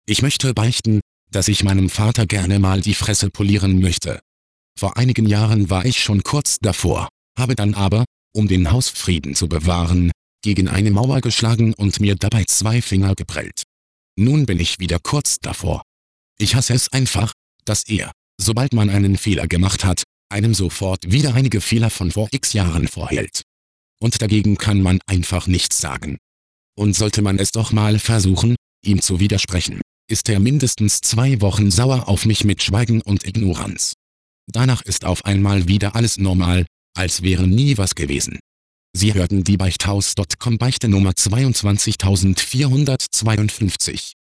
Ich möchte beichten, dass ich meinem Vater gerne mal die Fresse polieren möchte. Vor einigen Jahren war ich schon kurz davor, habe dann aber, um den Hausfrieden zu bewahren, gegen eine Mauer geschlagen und mir dabei 2 Finger geprellt. Nun bin ich wieder kurz davor. Ich hasse es einfach, dass er, sobald man einen Fehler gemacht hat, einem sofort wieder einige Fehler von vor x Jahren vorhält. Und dagegen kann man einfach nichts sagen. Und sollte man es doch mal versuchen, ihm zu widersprechen, ist er mindestens 2 Wochen sauer auf mich mit Schweigen und Ignoranz. Danach ist auf einmal wieder alles normal, als wäre nie was gewesen. Sie hörten die Beichthaus.com Beichte Nummer 22452.